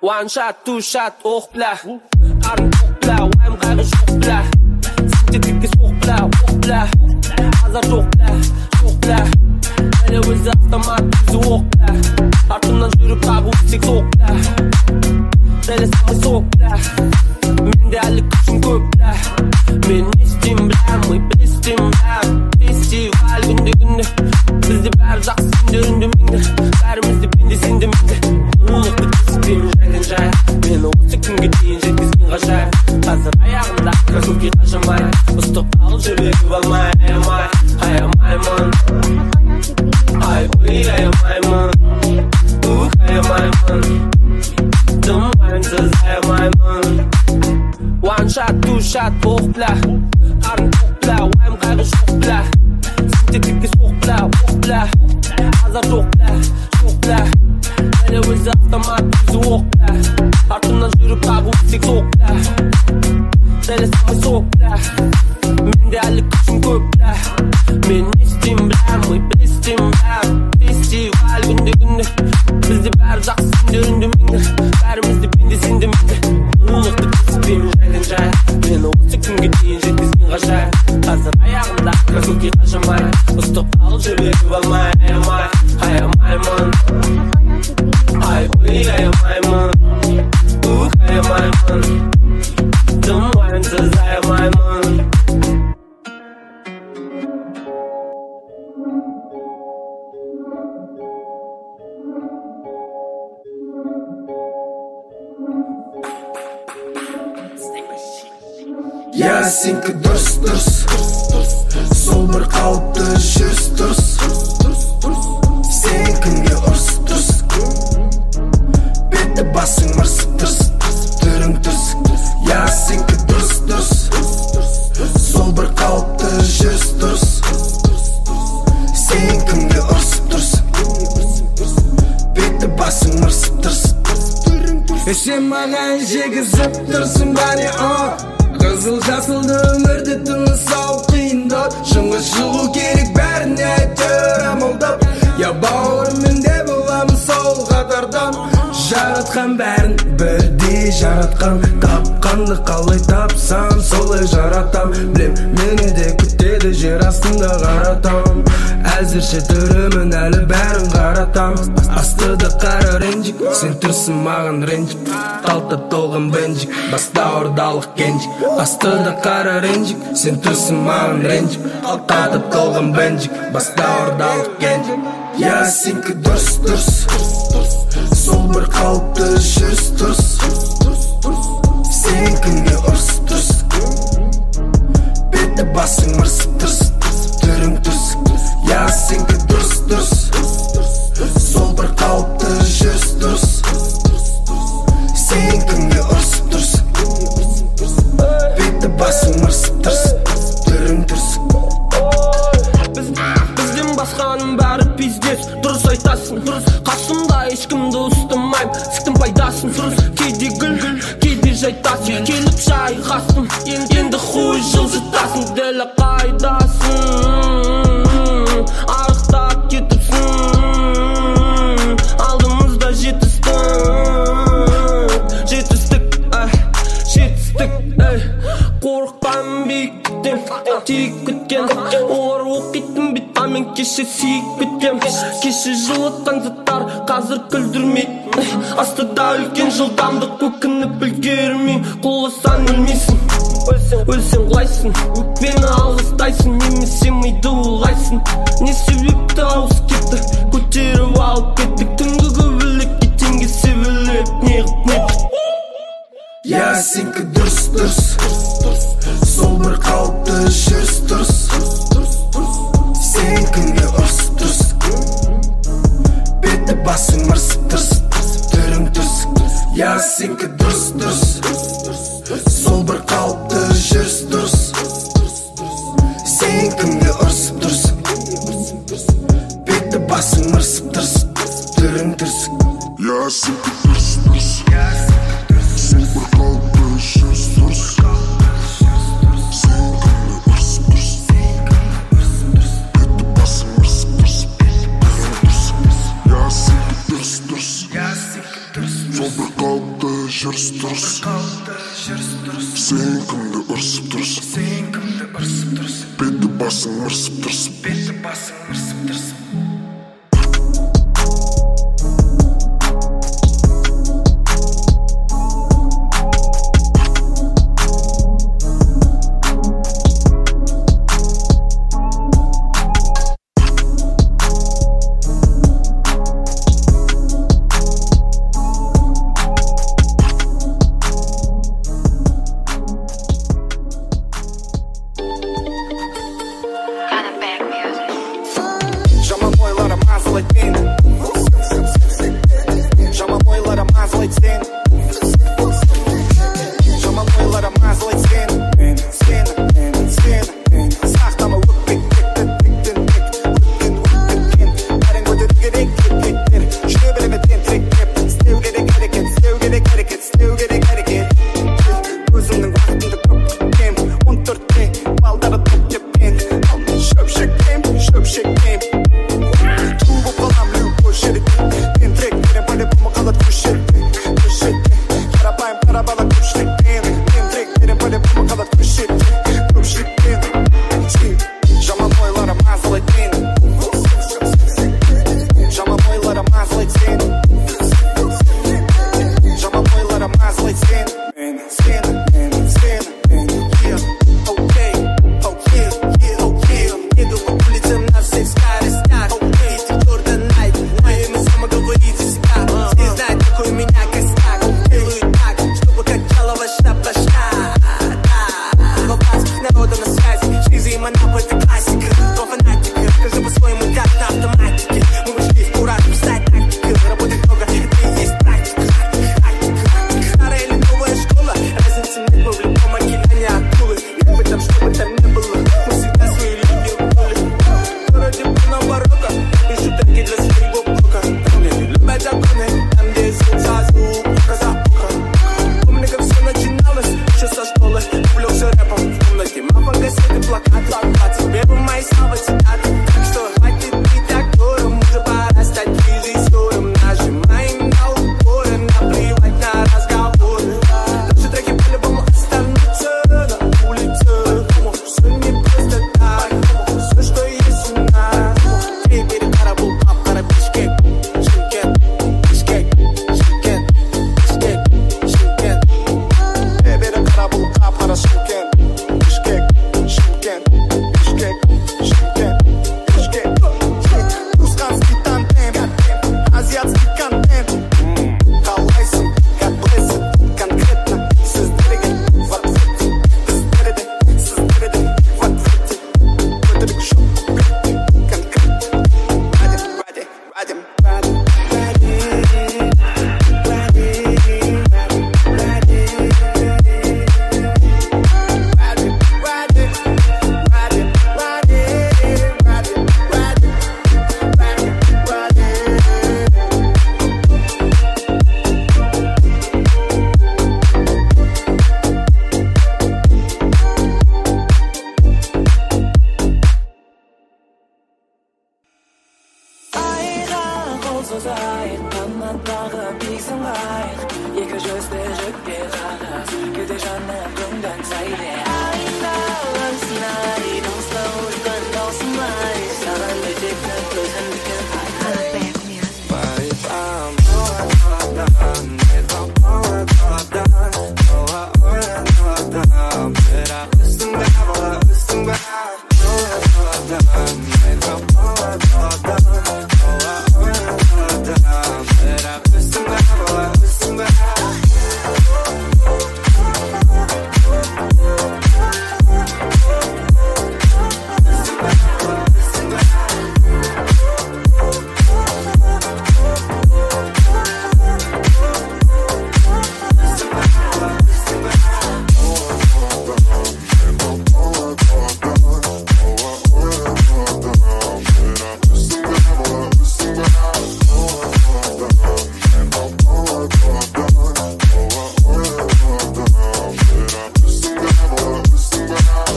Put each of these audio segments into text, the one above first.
One shot, two shot, oh bla. Karın tok bla, vayım kaygı şok bla. Sintetikki sok bla, oh bla. Azar çok bla, çok bla. Hele özü avtomat bizi ok bla. Артымнан жүріп қағу сек sok bla. Телесамы sok bla. Менде әлі күшім көп бла. Мен не істеймін білем, ой бір істеймін білем. Фестиваль күнде күнде. Бізде бәрі жақсы күндерінде менде. Бәрімізде пенде сенде менде. Ұлық біткізбеймін жайдан жай. Мені осы күнге дейін жеткізген ғажайып. Қазір аяғымда кроссовки қажамай. Ыстық ал жүрегі болмай аямай. Аямаймын, ай ой аямаймын. Аямаймын, тым уайымсыз аямаймын. One shot, two shot, oh bla. Karın tok bla, vayım kaygı şok bla. Sintetikki sok bla, oh bla. Azar çok bla, çok bla. Hele özü avtomat bizi ok bla. Артымнан жүріп қағу сек sok bla. Телесамы sok bla. Менде әлі күшім көп бла. Мен не істеймін білем, ой бір істеймін білем. Фестиваль күнде күнде. Бізде бәрі жақсы күндерінде менде. Бәрімізде пенде сенде менде. Ұлық біткізбеймін жайдан жай. Мені осы күнге дейін жеткізген ғажайып. Қазір аяғымда кроссовки қажамай. Ыстық ал жүрегі болмай аямай. Аямаймын, ай ой аямаймын. Аямаймын, тым уайымсыз аямаймын. Я сенікі дұрыс сол бір қалыпты жүріс дұрыс. Сен кімге ұрыс дұрыс, беті басың мырсып тұрс, түрің тұрс. Я сенікі дұрыс сол бір қалыпты жүріс дұрыс. Сен кімге ұрыс дұрыс, беті басың мырсып тұрс. Сен маған жегізіп тұрсың бәрі Қызыл жасылды өмірді тыныс алу қиындау. Шыңға шығу керек бәріне әйтеуір амалдап. Я бауырым менде боламын сол қатардан. Жаратқан бәрін бірдей жаратқан. Тапқанды қалай тапсам солай жаратам. Білем мені де күтеді жер астында қаратам. Әзірше түрімін әлі бәрін қаратам. Астыда қара ренжік, сен тұрсың маған ренжік. Қалтап толған бенжік, баста ордалық кенжік. Астыда қара ренжік, сен тұрсың маған ренжік. Қалтап толған бенжік, баста ордалық кенжік. Я сенікі дұрыс сол бір қалыпты жүріс дұрыс. Сен кімге ұрыс дұрыс, беті басың мырсып тұрс, түрің тұрс. Я сенікі дұрыс сол бір қалыпты жүріс дұрыс. Сен кімге ұрыс дұрыс, беті басың мырсып тұрс, түрің тұрс. Бізден басқаның бәрі пиздес. Дұрыс айтасың, қасымда ешкімді ұстамайм. Сіктің пайдасын сұрыс, кейде гүл, кейде жайтасың. Келіп жайғастым, енді хуй жылжытасың. Дәлі қайдасың, арықтап кетіпсің. Алдымызда жетістік, қорықпаймын биіктен, тиік күткен. Олар оқитын бит, мен кеше сүйік біткем. Кеше жылытқан заттар қазір күлдірмейді. Астыда үлкен жылдамдық көкініп үлгермейм. Құласаң өлмейсің, өлсең құлайсың. Өкпені алғыстайсың, немесе миды улайсың. Не себепті ауыз кетті, көтеріп алып кеттік. Түнгі көбілекке теңге себіліп неғып нетіп. Я сенікі дұрыс сол бір қалыпты жүріс дұрыс. Сен кімге ұрыс дұрыс, беті басың мырсып тұрс, түрің тұрс. Я сенікі дұрыс сол бір қалыпты жүріс дұрыс. Сен кімге ұрыс дұрыс, беті басың мырсып тұрс, түрің тұрс. Я сенікі дұрыс сол бір қалыпты жүріс дұрыс. Сен кімге ұрыс дұрыс, беті басың мырсып тұрс, түрің тұрс. Я сенікі дұрыс сол бір қалыпты Сен кімді ұрсып тұрсың? Беті басың ұрсып тұрсың?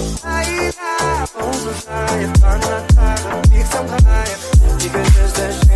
Бig самғайық, екі жүзді